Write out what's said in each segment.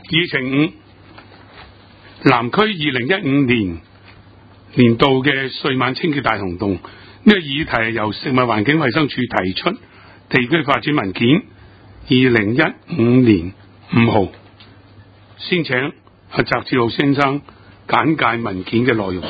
議程5南區2015年度嘅歲晚清潔大行動，呢個議題係由食物環境衞生署提出地區發展文件2015年5號，先請阿翟志浩先生簡介文件嘅內容。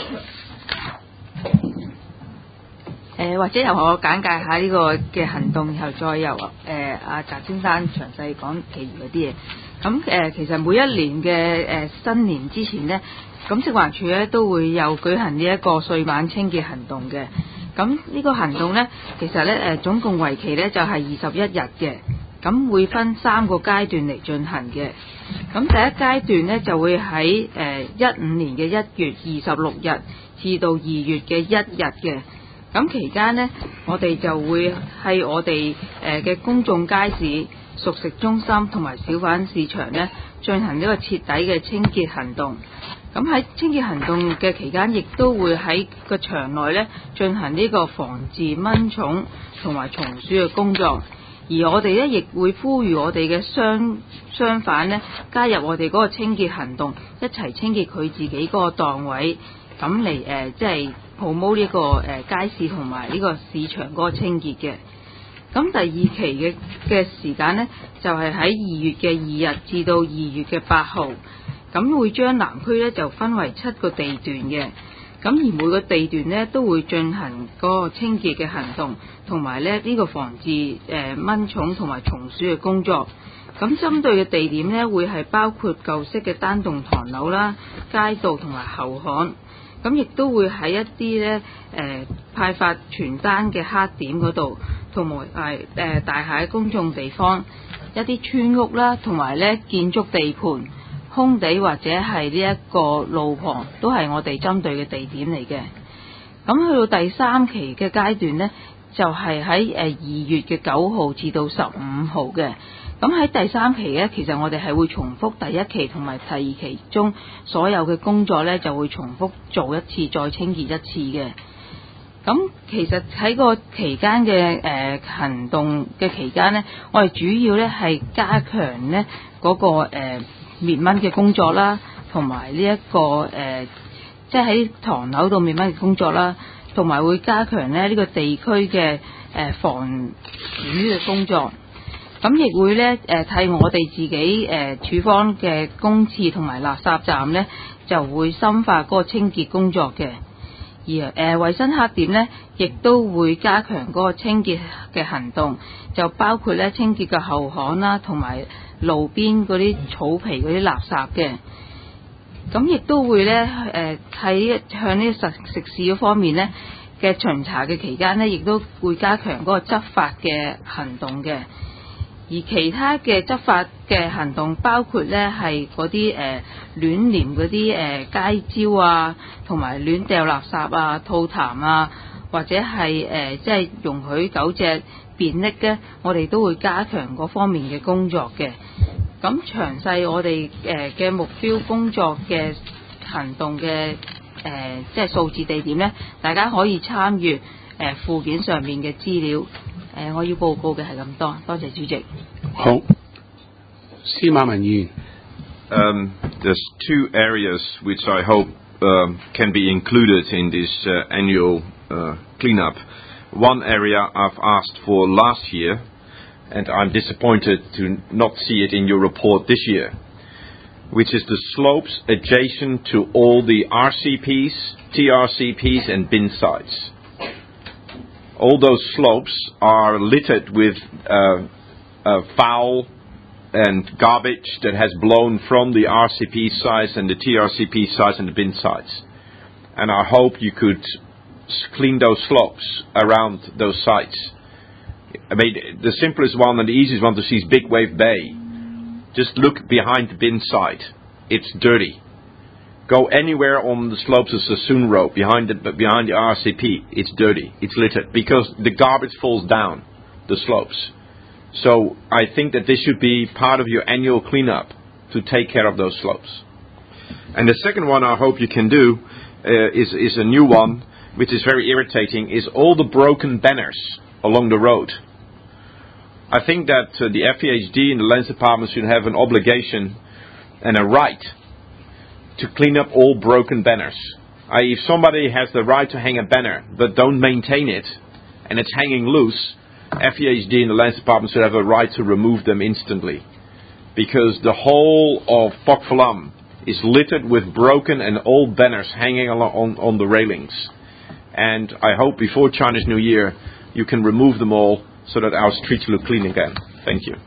或者由我簡介下呢個嘅行動，然後再由阿翟先生詳細講其餘嗰啲嘢。咁其實每一年嘅新年之前呢，咁食環署咧都會有舉行呢一個歲晚清潔行動嘅。咁呢個行動呢，其實呢總共為期呢就係21日嘅。咁會分3個階段嚟進行嘅。咁第一階段呢，就會喺15年嘅1月26日至到2月嘅1日嘅。咁期間呢，我哋就會喺我哋嘅公眾街市、熟食中心同埋小販市場呢進行呢個徹底嘅清潔行動。咁喺清潔行動嘅期間，亦都會喺個場內呢進行呢個防治蚊蟲同埋蟲鼠嘅工作。而我哋呢亦會呼籲我哋嘅商販呢加入我哋嗰個清潔行動，一齊清潔佢自己嗰個檔位，咁嚟即係promote呢個街市同埋呢個市場嗰個清潔嘅。咁第二期嘅時間呢，就係喺2月嘅2日至到2月嘅8號，咁會將南區呢就分為7個地段嘅。咁而每個地段呢都會進行嗰個清潔嘅行動，同埋呢個防治蚊蟲同埋蟲鼠嘅工作。咁針對嘅地點呢，會係包括舊式嘅單棟唐樓啦、街道同埋後巷。咁亦都會喺一啲呢派發傳單嘅黑點嗰度，同埋大廈嘅公眾地方、一啲村屋啦，同埋呢建築地盤、空地或者係呢一個路旁，都係我哋針對嘅地點嚟嘅。咁去到第3期嘅階段呢，就係喺2月嘅9號至到15號嘅。咁喺第3期呢，其實我哋係會重複第1期同埋第2期中所有嘅工作呢，就會重複做一次，再清潔一次嘅。咁其實喺個期間嘅行動嘅期間呢，我哋主要呢係加強呢嗰個滅蚊嘅工作啦，同埋呢一個即係喺唐樓度滅蚊嘅工作啦，同埋會加強呢個地區嘅防鼠嘅工作。咁亦會呢替我哋自己處方嘅公廁同埋垃圾站呢，就會深化嗰個清潔工作嘅。而衞生黑點呢，亦都會加強嗰個清潔嘅行動，就包括呢清潔嘅後巷啦，同埋路邊嗰啲草皮嗰啲垃圾嘅。咁亦都會呢喺向呢食肆嗰方面呢嘅巡查嘅期間呢，亦都會加強嗰個執法嘅行動嘅。而其他嘅執法嘅行動包括呢係嗰啲亂黏嗰啲街招啊，同埋亂掉垃圾啊、吐痰啊，或者係即係容許狗隻便溺呢，我哋都會加強嗰方面嘅工作嘅。咁詳細我哋嘅目標工作嘅行動嘅即係數字地點呢，大家可以參閱附件上面嘅資料。我要報告嘅係咁多，多謝主席。 好，司馬文議員。 There's 2 areas which I hope can be included in this annual cleanup. One area I've asked for last year, and I'm disappointed to not see it in your report this year, which is the slopes adjacent to all the RCPs, TRCPs and bin sites. All those slopes are littered with foul and garbage that has blown from the RCP sites and the TRCP sites and the bin sites. And I hope you could clean those slopes around those sites. I mean, the simplest one and the easiest one to see is Big Wave Bay. Just look behind the bin site. It's dirty. Go anywhere on the slopes of Sassoon Road behind the RCP. It's dirty. It's littered because the garbage falls down the slopes. So I think that this should be part of your annual cleanup to take care of those slopes. And the second one I hope you can do is a new one, which is very irritating, is all the broken banners along the road. I think that the FEHD and the Lands Department should have an obligation and a right to clean up all broken banners. If somebody has the right to hang a banner but don't maintain it, and it's hanging loose, FEHD and the Lands Department should have a right to remove them instantly. Because the whole of Pokfulam is littered with broken and old banners hanging on the railings. And I hope before Chinese New Year you can remove them all so that our streets look clean again. Thank you.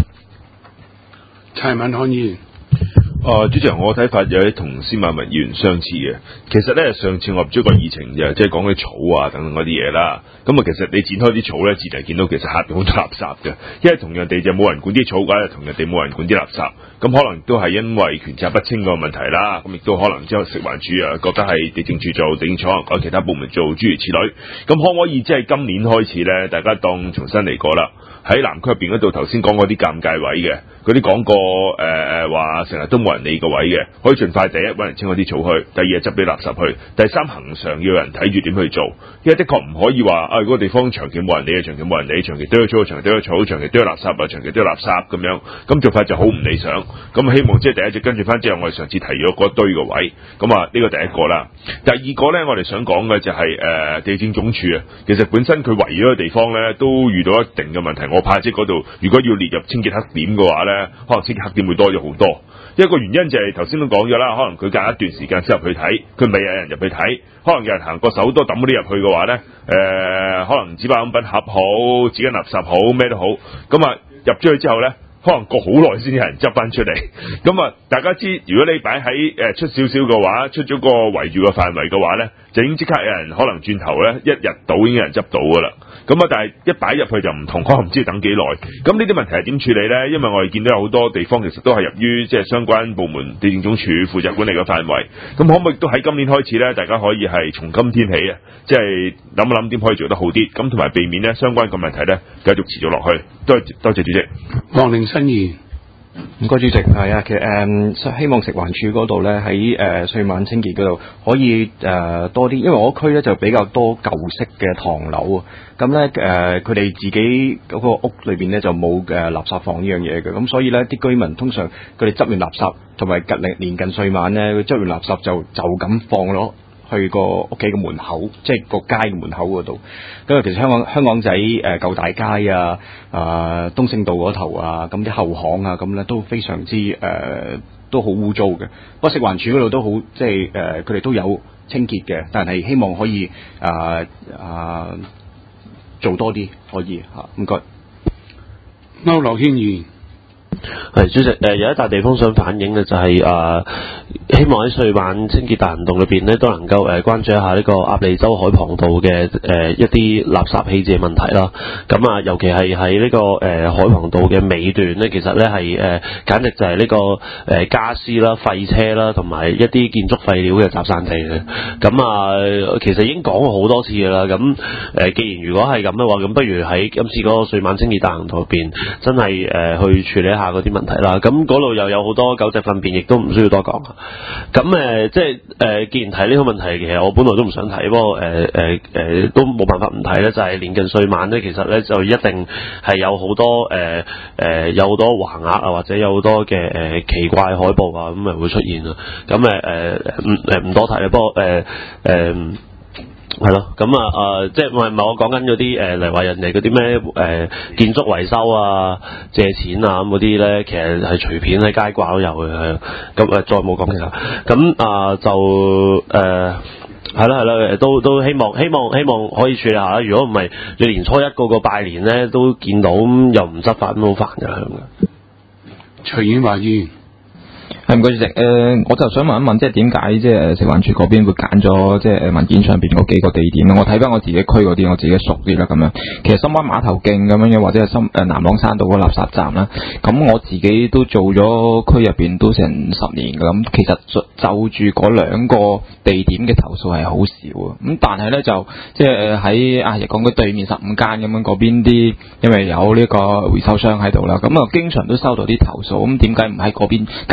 陳文漢議員。 主席，我睇法有啲同司馬文議員相似嘅。其實咧，上次我入咗個議程就即係講啲草啊等等嗰啲嘢啦。咁啊，其實你剪開啲草咧，自然見到其實下邊好多垃圾嘅。因為同樣地就冇人管啲草嘅話，同樣地冇人管啲垃圾。咁可能都係因為權責不清個問題啦。咁亦都可能之後食環署覺得係地政處做，地政處可能改其他部門做，諸如此類。咁可唔可以即係今年開始咧，大家當重新嚟過啦？喺南區入邊嗰度頭先講嗰啲尷尬位嘅，嗰啲講過話成日都冇人理個位嘅，可以盡快第一揾人清嗰啲草去，第二執啲垃圾去，第三恆常要有人睇住點去做，因為的確唔可以話嗰個地方長期冇人理，長期冇人理，長期都有草，長期都有草，長期都有垃圾啊，長期都有垃圾咁樣，咁做法就好唔理想。咁希望即係第一隻跟住翻之後，我哋上次提咗嗰堆個位，咁啊呢個第一個啦。第二個咧，我哋想講嘅就係地政總署啊，其實本身佢圍咗個地方咧，都遇到一定嘅問題。我怕即係嗰度，如果要列入清潔黑點嘅話咧，可能清潔黑點會多咗好多。一個原因就係頭先都講咗啦，可能佢隔一段時間先入去睇，佢未有人入去睇，可能有人行過手多抌嗰啲入去嘅話咧，可能紙包飲品盒好，紙巾垃圾好，咩都好，咁啊入咗去之後咧，可能過好耐先有人執翻出嚟。咁啊，大家知如果你擺喺出少少嘅話，出咗個圍住個範圍嘅話咧，就已經即刻有人可能轉頭咧，一日到已經有人執到噶啦。咁啊，但係一擺入去就唔同，可能唔知要等幾耐。咁呢啲問題係點處理咧？因為我哋見到有好多地方其實都係入於即係相關部門地政總署負責管理嘅範圍。咁可唔可以都喺今年開始咧？大家可以係從今天起啊，即係諗一諗點可以做得好啲，咁同埋避免咧相關嘅問題咧繼續持續落去。多謝主席。 黃凌新議員。 唔該主席，係啊，其實希望食環署嗰度咧喺歲晚清潔嗰度可以多啲，因為我區咧就比較多舊式嘅唐樓啊，咁咧佢哋自己嗰個屋裏邊咧就冇垃圾房呢樣嘢嘅，咁所以咧啲居民通常佢哋執完垃圾同埋年近歲晚咧，佢執完垃圾就咁放咗去個屋企嘅門口，即係個街嘅門口嗰度。咁其實香港仔舊大街啊、東勝道嗰頭啊，咁啲後巷啊，咁咧都非常之都好污糟嘅。不過食環署嗰度都好，即係佢哋都有清潔嘅，但係希望可以做多啲，可以嚇。唔該。 區諾軒議員。 係主席，有一笪地方想反映嘅就係希望喺歲晚清潔大行動裏邊咧，都能夠關注一下呢個鴨脷洲海傍道嘅一啲垃圾棄置嘅問題啦。咁啊，尤其係喺呢個海傍道嘅尾段咧，其實咧係簡直就係呢個家私啦、廢車啦，同埋一啲建築廢料嘅集散地嘅。咁啊，其實已經講過好多次㗎啦。咁既然如果係咁嘅話，咁不如喺今次嗰個歲晚清潔大行動入邊，真係去處理一下嗰啲問題啦。咁嗰度又有好多狗隻糞便，亦都唔需要多講。咁即係既然提呢個問題，其實我本來都唔想提，不過都冇辦法唔提咧。就係年近歲晚咧，其實咧就一定係有好多有好多橫額啊，或者有好多嘅奇怪海報啊，咁咪會出現啊。咁唔多提啦，不過係咯，咁即係唔係我講緊嗰啲嚟話人哋嗰啲咩建築維修啊、借錢啊咁嗰啲咧，其實係隨便喺街掛都有嘅。咁再冇講其他，咁就係啦，都希望可以處理下。如果唔係，你年初一個拜年咧都見到，又唔執法，咁好煩㗎。 徐婉華議員。 係唔該主席，我就想問一問，即係點解即係食環署嗰邊會揀咗即係文件上邊嗰幾個地點咧？我睇翻我自己區嗰啲，我自己熟啲啦咁樣。其實深灣碼頭徑咁樣，或者係南朗山道嗰個垃圾站啦。咁我自己都做咗區入邊都成10年㗎。咁其實就住嗰兩個地點嘅投訴係好少啊。咁但係咧就即係喺日港區對面15間咁樣嗰邊啲，因為有呢個回收商喺度啦，咁啊經常都收到啲投訴。咁點解唔喺嗰邊加強啲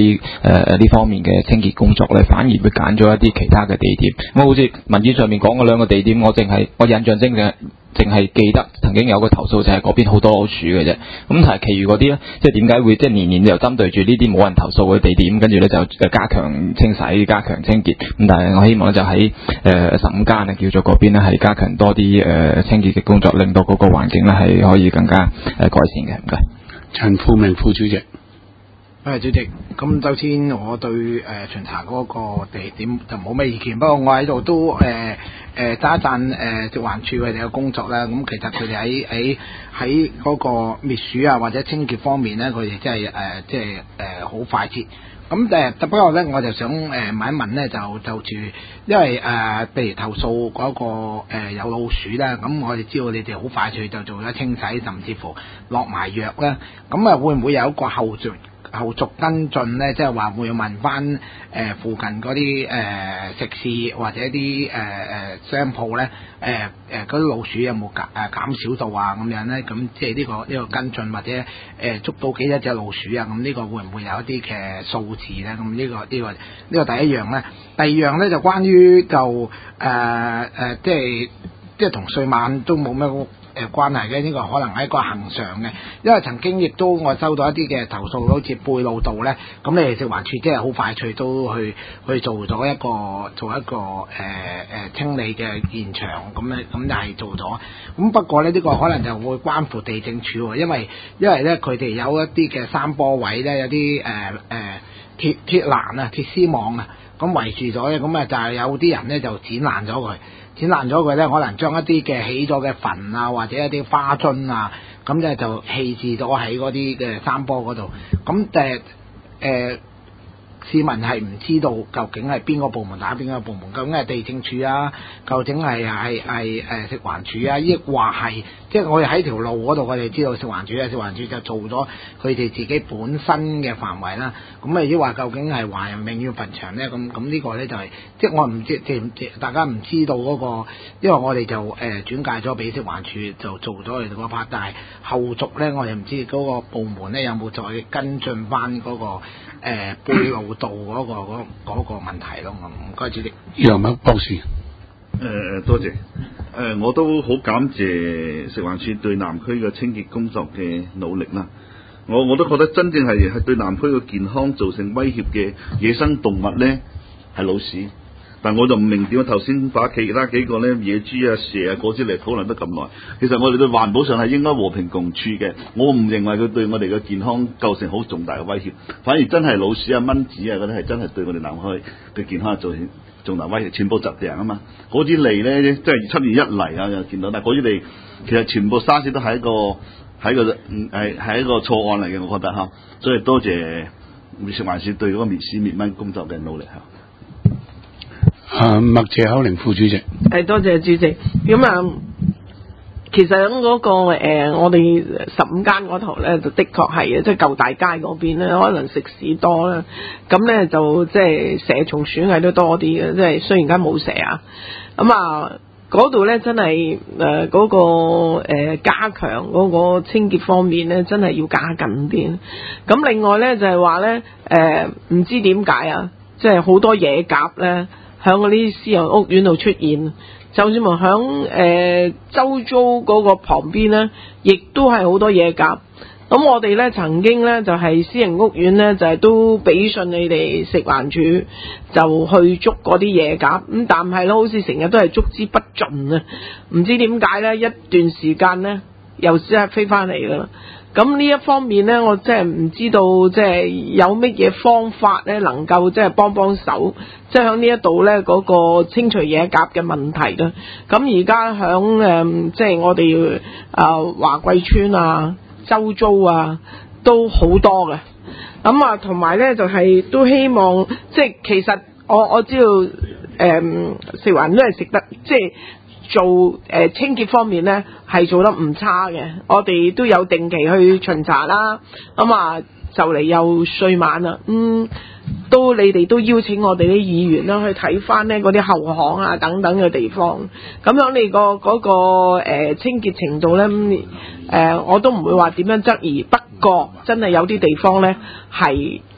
啲呢方面嘅清潔工作咧，反而會揀咗一啲其他嘅地點。咁好似文件上面講嘅兩個地點，我印象中淨係記得曾經有個投訴就係嗰邊好多老鼠嘅啫。咁但係其餘嗰啲咧，即係點解會即係年年就針對住呢啲冇人投訴嘅地點，跟住咧就加強清洗、加強清潔。咁但係我希望咧就喺15間啊，叫做嗰邊咧係加強多啲清潔嘅工作，令到嗰個環境咧係可以更加改善嘅。唔該。 陳富明副主席。 主席，咁首先我對巡查嗰個地點就冇咩意見，不過我喺度都讚一讚食環署佢哋嘅工作啦。咁其實佢哋喺嗰個滅鼠啊或者清潔方面咧，佢哋真係好快捷。咁不過咧，我就想問一問咧，就住，因為譬如投訴嗰個有老鼠啦，咁我哋知道你哋好快脆就做咗清洗，甚至乎落埋藥啦。咁會唔會有一個後續跟進咧？即係話會問翻附近嗰啲食肆或者啲商鋪咧，嗰啲老鼠有冇減少到啊？咁樣咧，咁即係呢個跟進或者捉到幾多隻老鼠啊？咁呢個會唔會有一啲嘅數字咧？咁呢個第一樣咧，第二樣咧就關於即係同歲晚都冇咩關係嘅，呢個可能係一個恆常嘅，因為曾經亦都我收到一啲嘅投訴，好似貝路道咧，咁你哋食環署即係好快脆都去做咗一個清理嘅現場，咁就係做咗。咁不過咧，呢個可能就會關乎地政署喎，因為咧佢哋有一啲嘅山坡位咧，有啲鐵欄啊、鐵絲網啊，咁圍住咗咧，咁就係有啲人咧就剪爛咗佢咧，可能將一啲嘅起咗嘅墳啊，或者一啲花樽啊，咁咧就棄置咗喺嗰啲嘅山坡嗰度。咁市民係唔知道究竟係邊個部門打邊個部門，究竟係地政署啊，究竟係食環署啊，抑或係即係我哋喺條路嗰度，我哋知道食環署就做咗佢哋自己本身嘅範圍啦。咁抑或究竟係華人永遠墳場咧？咁呢個咧就係即係我唔知，大家唔知道嗰個，因為我哋就轉介咗俾食環署就做咗佢哋嗰 part，但係後續咧我哋唔知嗰個部門咧有冇再跟進翻嗰個貝路道嗰個問題咯。唔該主席。 楊麥博士。 多謝。我都好感謝食環署對南區嘅清潔工作嘅努力啦。我都覺得真正係對南區嘅健康造成威脅嘅野生動物咧係老鼠，但我就唔明點解頭先把其他幾個咧野豬啊、蛇啊嗰啲嚟討論得咁耐。其實我哋對環保上係應該和平共處嘅，我唔認為佢對我哋嘅健康構成好重大嘅威脅，反而真係老鼠啊、蚊子啊嗰啲係真係對我哋南區嘅健康造成重大威脅，全部疾病啊嘛。嗰啲嚟咧即係7月1嚟啊又見到，但係嗰啲嚟其實全部沙士都係一個錯案嚟嘅，我覺得嚇。所以多謝食環署對嗰個滅鼠滅蚊工作嘅努力嚇。 麥謝口寧副主席。 多謝主席。咁其實喺嗰個我哋15間嗰頭咧，就的確係嘅，即係舊大街嗰邊咧，可能食肆多啦，咁咧就即係蛇蟲鼠蟻都多啲嘅，即係雖然而家冇蛇啊，咁嗰度咧真係嗰個加強嗰個清潔方面咧，真係要加緊啲。咁另外咧就係話咧唔知點解啊，即係好多野鴿咧響嗰啲私人屋苑度出現。就算話響周遭嗰個旁邊咧，亦都係好多野鴿。咁我哋咧曾經咧就係私人屋苑咧就係都俾信你哋食環署就去捉嗰啲野鴿，咁但係咧好似成日都係捉之不盡啊！唔知點解咧一段時間咧又即係飛翻嚟㗎啦。咁呢一方面咧，我真係唔知道即係有乜嘢方法咧，能夠即係幫手，即係喺呢一度咧嗰個清除野鴿嘅問題啦。咁而家喺即係我哋華貴村啊、周遭啊都好多嘅。咁同埋咧就係都希望即係其實我知道食環都係食得即係。做清潔方面咧係做得唔差嘅，我哋都有定期去巡查啦。就嚟又歲晚啦，都你哋都邀請我哋啲議員啦去睇翻咧嗰啲後巷啊等等嘅地方。咁樣你嗰個清潔程度咧，我都唔會話點樣質疑。不過真係有啲地方咧係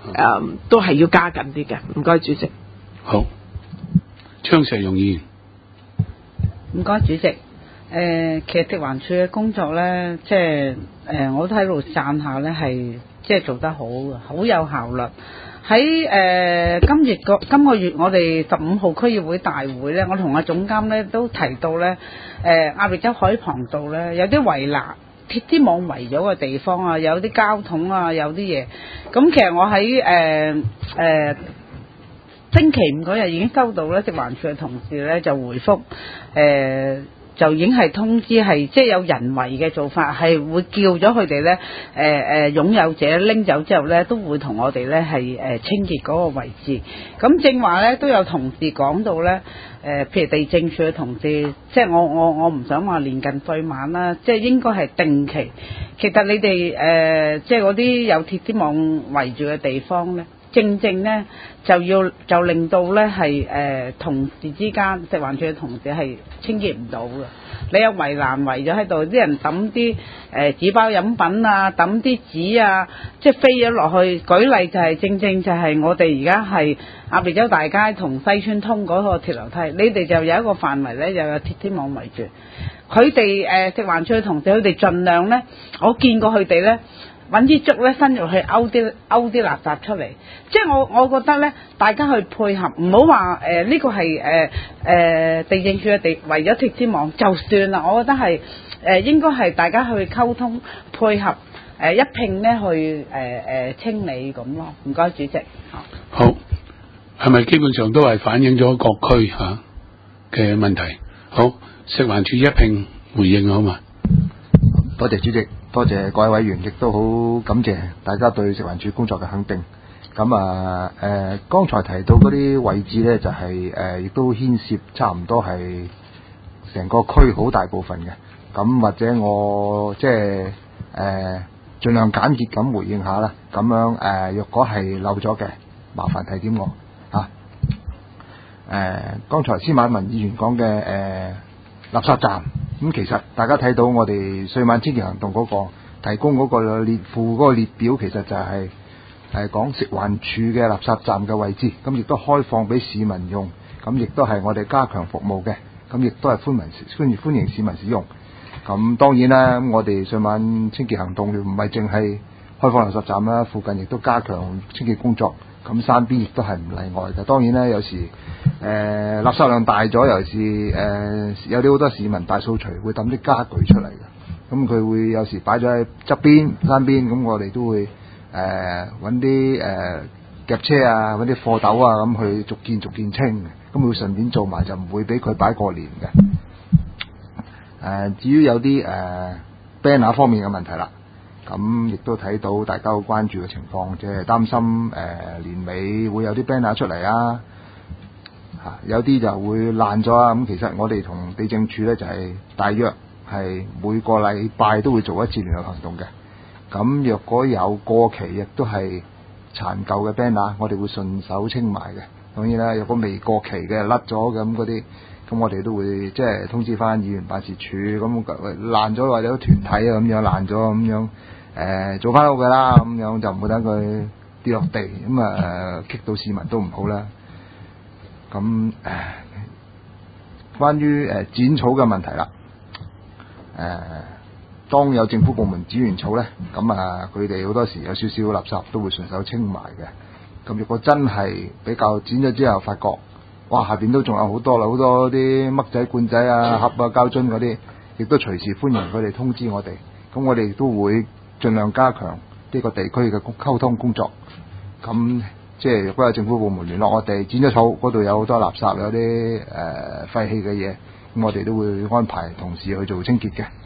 都係要加緊啲嘅。唔該，主席。 好，張石勇議員。 唔該，主席。其實食環署嘅工作咧，即係我都喺度讚下咧，係即係做得好嘅，好有效率。喺今個月我哋15號區議會大會咧，我同阿總監咧都提到咧，鴨脷洲海旁道咧有啲圍欄鐵絲網圍咗嘅地方啊，有啲膠桶啊，有啲嘢。咁其實我喺星期五嗰日已經收到咧，食環署嘅同事咧就回覆就已經係通知係即係有人為嘅做法，係會叫咗佢哋咧擁有者拎走之後咧，都會同我哋咧係清潔嗰個位置。咁正話咧都有同事講到咧，譬如地政署嘅同事，即係我唔想話年近歲晚啦，即係應該係定期。其實你哋即係嗰啲有鐵絲網圍住嘅地方咧，正咧就令到咧係同事之間食環署嘅同事係清潔唔到嘅。你有圍欄圍咗喺度，啲人抌啲紙包飲品啊，抌啲紙啊，即係飛咗落去。舉例就係正就係我哋而家係鴨脷洲大街同西村通嗰個鐵樓梯，你哋就有一個範圍咧，又有鐵絲網圍住。佢哋食環署嘅同事，佢哋盡量咧，我見過佢哋咧。揾支竹咧伸入去勾啲垃圾出嚟，即係我覺得咧，大家去配合，唔好話呢個係地政署嘅圍咗鐵絲網就算啦。我覺得係應該係大家去溝通配合一併咧去清理咁咯。唔該，主席。 好，係咪基本上都係反映咗各區嘅問題？好，食環署一併回應好嘛？ 多謝主席。多謝各位委員，亦都好感謝大家對食環署工作嘅肯定。咁剛才提到嗰啲位置呢，就係亦都牽涉差唔多係成個區好大部分嘅。咁或者我即係盡量簡潔咁回應下啦。咁樣若果係漏咗嘅，麻煩提點我嚇。剛才司馬文議員講嘅垃圾站。咁其實大家睇到我哋歲晚清潔行動嗰個提供嗰個列附嗰個列表，其實就係講食環署嘅垃圾站嘅位置，咁亦都開放俾市民用，咁亦都係我哋加強服務嘅，咁亦都係歡迎市民使用。咁當然啦，我哋歲晚清潔行動唔係淨係開放垃圾站啦，附近亦都加強清潔工作。咁山邊亦都係唔例外嘅。當然咧，有時垃圾量大咗，尤其是有啲好多市民大掃除會抌啲家具出嚟嘅。咁佢會有時擺咗喺側邊山邊，咁我哋都會揾啲夾車啊，揾啲貨斗啊，咁去逐件清嘅。咁會順便做埋，就唔會俾佢擺過年嘅。至於有啲banner 方面嘅問題啦。咁亦都睇到大家好關注嘅情況，即係擔心年尾會有啲 banner 出嚟啊，有啲就會爛咗啊。咁其實我哋同地政署咧就係大約係每個禮拜都會做一次聯合行動嘅。咁若果有過期亦都係殘舊嘅 banner，我哋會順手清埋嘅。當然啦，若果未過期嘅甩咗咁嗰啲，咁我哋都會即係通知翻議員辦事處，咁爛咗或者團體啊咁樣爛咗咁樣。做翻好嘅啦，咁樣就唔好等佢跌落地，咁棘到市民都唔好啦。咁關於剪草嘅問題啦，當有政府部門剪完草咧，咁佢哋好多時有少少垃圾都會順手清埋嘅。咁如果真係比較剪咗之後發覺，哇下邊都仲有好多啦，好多啲麥仔罐仔啊、盒啊、膠樽嗰啲，亦都隨時歡迎佢哋通知我哋。咁我哋都會盡量加強呢個地區嘅溝通工作。咁即係如果有政府部門聯絡我哋，剪咗草嗰度有好多垃圾，有啲廢棄嘅嘢，咁我哋都會安排同事去做清潔嘅。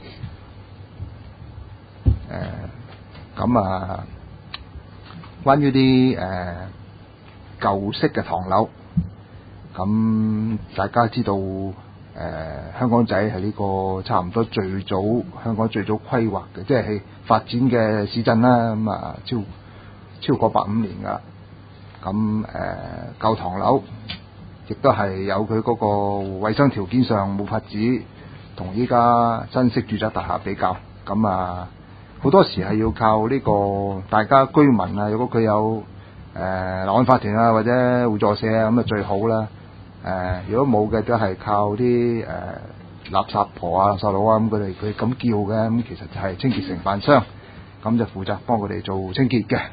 關於啲舊式嘅唐樓，咁大家知道香港仔係呢個差唔多香港最早規劃嘅，即係發展嘅市鎮啦。咁超過150年㗎啦。咁舊唐樓亦都係有佢嗰個衛生條件上冇法子同依家新式住宅大廈比較。咁好多時係要靠呢個大家居民啊，如果佢有立案法團啊或者互助社啊咁啊最好啦。如果冇嘅都係靠啲垃圾婆啊、垃圾佬啊咁佢咁叫嘅，咁其實就係清潔承辦商，咁就負責幫佢哋做清潔嘅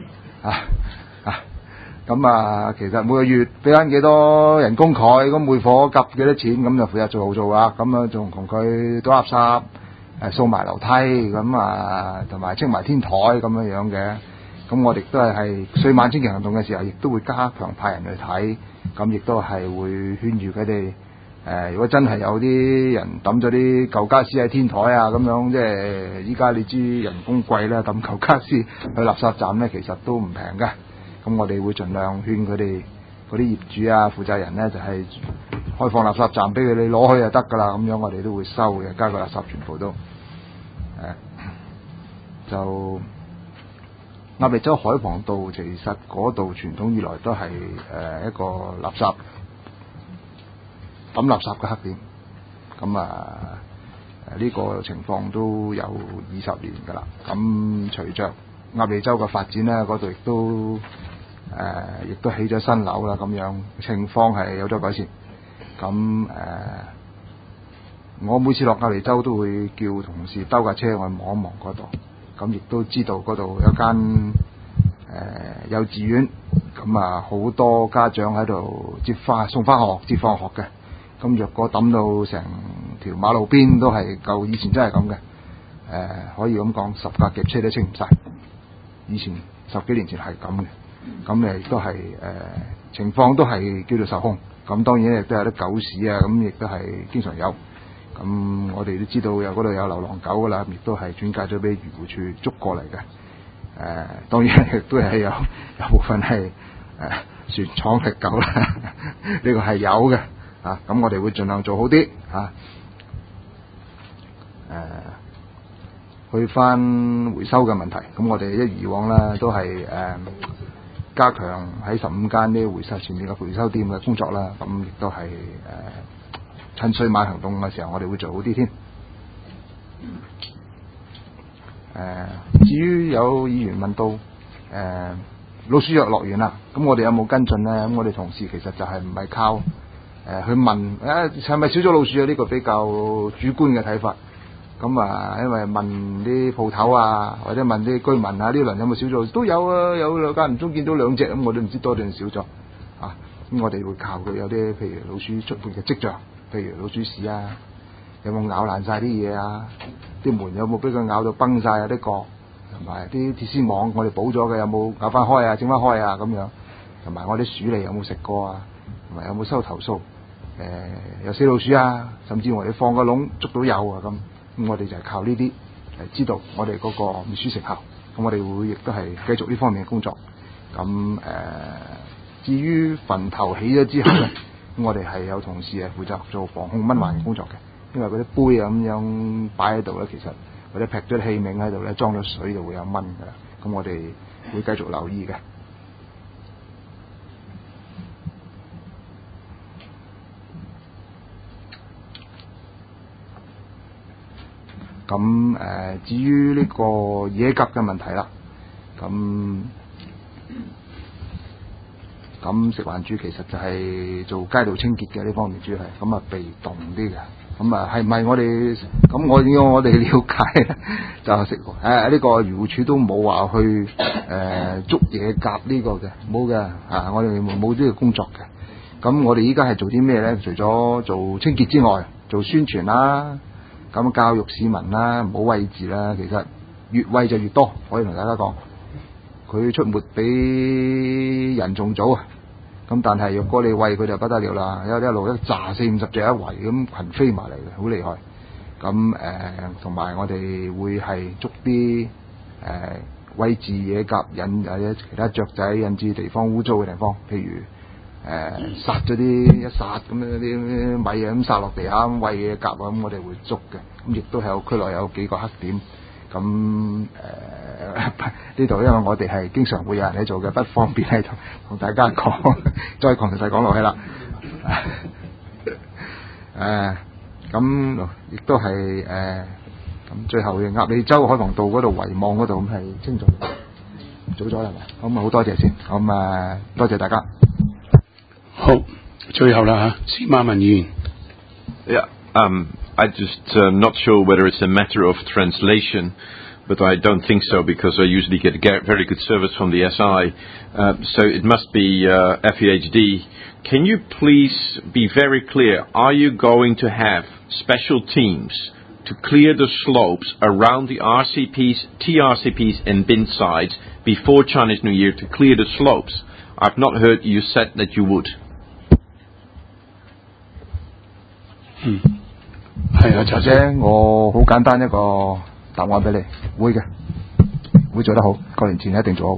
咁其實每個月俾翻幾多人工佢，咁每伙夾幾多錢，咁就負責做做啦。咁啊仲同佢倒垃圾、掃埋樓梯，咁同埋清埋天台咁樣嘅。咁我哋都係歲晚清潔行動嘅時候，亦都會加強派人去睇，咁亦都係會勸喻佢哋。如果真係有啲人抌咗啲舊家私喺天台啊咁樣，即係依家你知人工貴啦，抌舊家私去垃圾站咧，其實都唔平嘅。咁我哋會盡量勸佢哋嗰啲業主啊、負責人咧，就係開放垃圾站俾佢哋攞去就得㗎啦。咁樣我哋都會收嘅，加個垃圾全部都就鴨脷洲海傍道，其實嗰度傳統以來都係一個垃圾抌垃圾嘅黑點。咁呢個情況都有20年㗎啦。咁隨着鴨脷洲嘅發展咧，嗰度亦都起咗新樓啦，咁樣情況係有咗改善。咁我每次落鴨脷洲都會叫同事兜架車去望一望嗰度，咁亦都知道嗰度有間幼稚園，咁好多家長喺度送翻學、接放學嘅。咁若果抌到成條馬路邊都係夠，以前真係咁嘅。可以咁講，10架夾車都清唔晒。以前10幾年前係咁嘅。咁亦都係情況都係叫做受控。咁當然亦都有啲狗屎啊，咁亦都係經常有。咁我哋都知道嗰度有流浪狗噶啦，亦都係轉介咗俾漁護署捉過嚟嘅。當然亦都係有部分係船廠嘅狗啦，呢個係有嘅。咁我哋會盡量做好啲去翻回收嘅問題。咁我哋一如以往啦，都係加強喺15間呢回收前面嘅回收店嘅工作啦。咁亦都係趁歲晚行動嘅時候，我哋會做好啲添。至於有議員問到老鼠藥樂園啦，咁我哋有冇跟進呢？咁我哋同事其實就係唔係靠去問係咪少咗老鼠啊？呢個比較主觀嘅睇法。咁因為問啲鋪頭啊，或者問啲居民啊，呢輪有冇少咗？都有啊，有間唔中見到2隻，咁我都唔知多定少咗。咁我哋會靠佢有啲譬如老鼠出沒嘅跡象，譬如老鼠屎啊，有冇咬爛晒啲嘢啊？啲門有冇俾佢咬到崩晒啊？啲角同埋啲鐵絲網我哋補咗嘅有冇咬翻開啊？整翻開啊？咁樣同埋我啲鼠餌有冇食過啊？同埋有冇收投訴？有死老鼠啊，甚至我哋放個籠捉到有啊咁我哋就係靠呢啲知道我哋嗰個滅鼠成效。咁我哋會亦都係繼續呢方面嘅工作。咁至於墳頭起咗之後咧，咁我哋係有同事係負責做防控蚊患嘅工作嘅。因為嗰啲杯啊咁樣擺喺度咧，其實或者劈咗啲器皿喺度咧，裝咗水就會有蚊㗎啦。咁我哋會繼續留意嘅。咁至於呢個野鴿嘅問題啦，咁食環署其實就係做街道清潔嘅呢方面，主要係咁被動啲嘅。咁係咪我哋咁我哋了解就係呢個漁護署都冇話去捉野鴿呢個嘅，冇嘅我哋冇呢個工作嘅。咁我哋依家係做啲咩咧？除咗做清潔之外，做宣傳啦。咁教育市民啦，唔好餵飼啦。其實越餵就越多，可以同大家講，佢出沒比人仲早啊。咁但係若果你餵佢就不得了啦，一路一炸40-50隻一圍咁群飛埋嚟嘅，好厲害。咁同埋我哋會係捉啲餵飼野鴿或者其他雀仔引致地方污糟嘅地方，譬如殺咗一殺咁樣啲米啊咁殺落地下咁餵野鴿啊，咁我哋會捉嘅。咁亦都係區內有幾個黑點。咁呢度因為我哋係經常會有人喺做嘅，不方便喺度同大家講，再詳細講落去啦。咁亦都係咁最後嘅鴨脷洲海傍道嗰度圍網嗰度咁係清楚。 早咗啦，係咪？咁好多謝先，咁多謝大家。 好，最後啦嚇，司馬文議員。 Yeah, I just not sure whether it's a matter of translation, but I don't think so because I usually get very good service from the SI. So it must be FEHD. Can you please be very clear? Are you going to have special teams to clear the slopes around the RCPs, TRCPs and bin sites before Chinese New Year to clear the slopes? I've not heard you said that you would. 係啊，或者我好簡單一個答案俾你，會嘅，會做得好，過年前一定做好。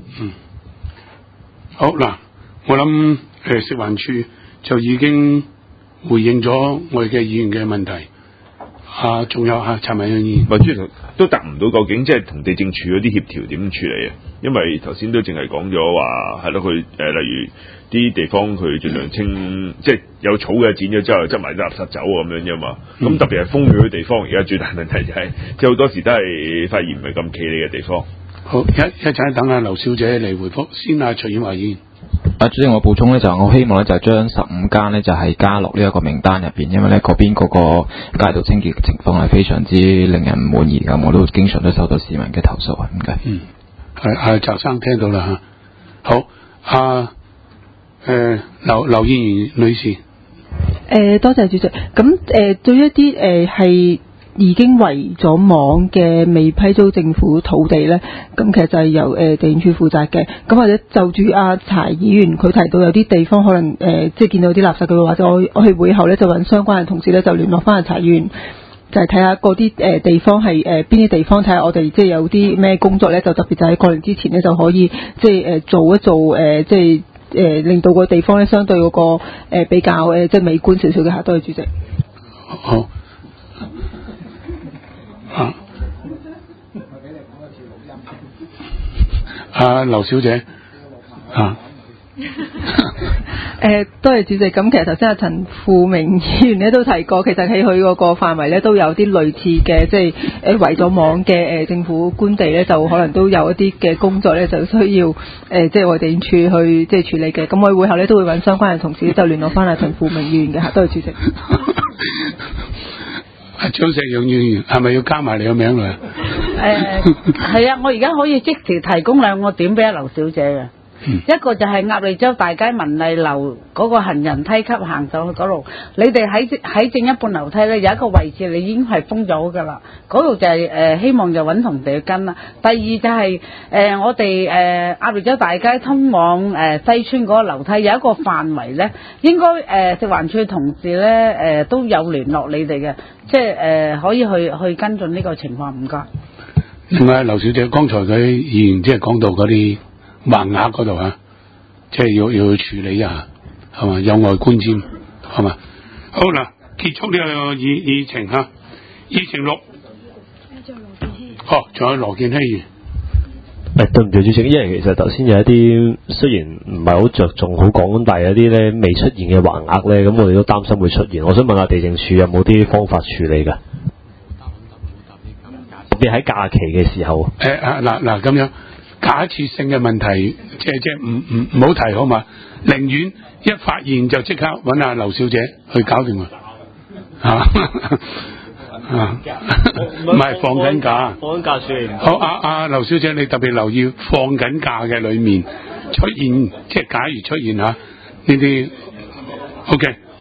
好嗱，我諗食環署就已經回應咗我哋嘅議員嘅問題。仲有陳文議員， 主席都答唔到究竟即係同地政處嗰啲協調點處理啊？因為頭先都淨係講咗話係咯，佢例如啲地方佢盡量清，即係有草嘅剪咗之後，執埋啲垃圾走咁樣啫嘛。咁特別係風雨嘅地方，而家最大問題就係即係好多時都係發現唔係咁企理嘅地方。 好，一陣等阿劉小姐嚟回覆先。徐婉華議員。 主席，我補充咧就我希望咧就將15間咧就係加落呢一個名單入邊，因為咧嗰邊嗰個街道清潔嘅情況係非常之令人唔滿意㗎，我都經常都收到市民嘅投訴啊，唔該。 係澤生聽到啦嚇。好，劉議員女士。 多謝主席。咁對一啲係已經圍咗網嘅未批租政府土地呢，咁其實就係由地政處負責嘅。咁或者就住阿柴議員佢提到有啲地方可能即係見到啲垃圾嘅話，就我去會後呢，就揾相關嘅同事呢，就聯絡翻阿柴議員，就係睇下嗰啲地方係邊啲地方，睇下我哋即係有啲咩工作呢，就特別就喺過年之前呢，就可以即係做一做即係令到個地方呢，相對嗰個比較即係美觀少少嘅嚇。多謝主席。 好。劉小姐。 多謝主席。咁其實頭先阿陳富明議員咧都提過，其實喺佢嗰個範圍咧都有啲類似嘅，即係圍咗網嘅政府官地咧，就可能都有一啲嘅工作咧，就需要即係我哋處去即係處理嘅。咁我哋會後咧都會揾相關嘅同事就聯絡翻阿陳富明議員嘅嚇。多謝主席。 張石勇議員係咪要加埋你個名嚟？ 係啊，我而家可以即時提供2個點俾阿劉小姐嘅。一個就係鴨脷洲大街文麗樓嗰個行人梯級行上去嗰度，你哋喺正一半樓梯咧有一個位置，你已經係封咗㗎啦。嗰度就係希望就揾同地去跟啦。第二就係我哋鴨脷洲大街通往西村嗰個樓梯有一個範圍咧，應該食環署同事咧都有聯絡你哋嘅，即係可以去跟進呢個情況。唔該。 另外，劉小姐剛才佢議員即係講到嗰啲橫額嗰度即係要去處理一下，係嘛？有礙觀瞻，係嘛？好嗱，結束呢個議程嚇，議程6。仲有羅健熙議員。 對唔住主席，因為其實頭先有一啲雖然唔係好着重好講，但係有啲咧未出現嘅橫額咧，咁我哋都擔心會出現。我想問下地政處有冇啲方法處理㗎？特別喺假期嘅時候。 嗱咁樣。假設性嘅問題，即係唔好提好嘛？寧願一發現就即刻揾阿劉小姐去搞掂佢，唔係放緊假， 放緊假處理唔到。 好，阿劉小姐，你特別留意放緊假嘅裏面出現，即係假如出現呢啲 ，OK。